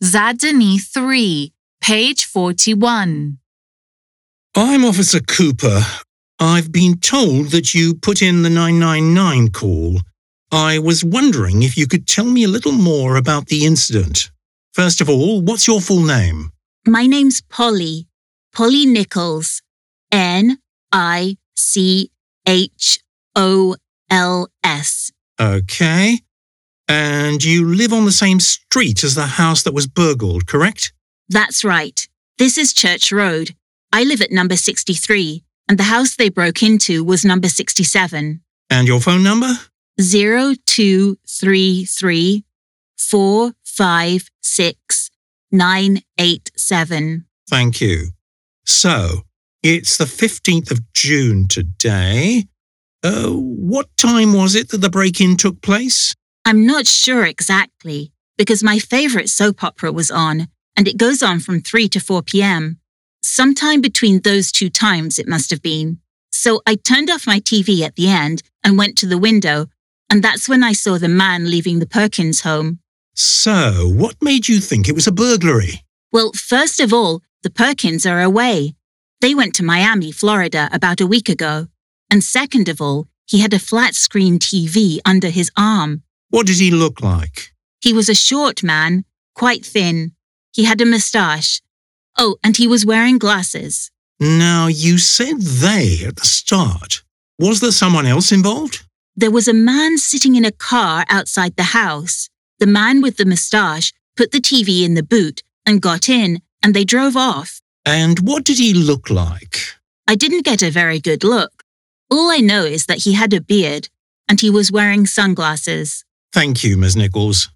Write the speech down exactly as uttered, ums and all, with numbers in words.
Zadany three, page forty-one. I'm Officer Cooper. I've been told that you put in the nine nine nine call. I was wondering if you could tell me a little more about the incident. First of all, what's your full name? My name's Polly. Polly Nichols. N I C H O L S. Okay. And you live on the same street as the house that was burgled, correct? That's right. This is Church Road. I live at number sixty-three, and the house they broke into was number sixty-seven. And your phone number? Zero two three three four five six nine eight seven. Thank you. So, it's the fifteenth of June today. Uh, what time was it that the break-in took place? I'm not sure exactly, because my favourite soap opera was on, and it goes on from three to four p.m. Sometime between those two times it must have been. So I turned off my T V at the end and went to the window, and that's when I saw the man leaving the Perkins home. So, what made you think it was a burglary? Well, first of all, the Perkins are away. They went to Miami, Florida about a week ago. And second of all, he had a flat-screen T V under his arm. What did he look like? He was a short man, quite thin. He had a moustache. Oh, and he was wearing glasses. Now, you said they at the start. Was there someone else involved? There was a man sitting in a car outside the house. The man with the moustache put the T V in the boot and got in, and they drove off. And what did he look like? I didn't get a very good look. All I know is that he had a beard, and he was wearing sunglasses. Thank you, Miz Nichols.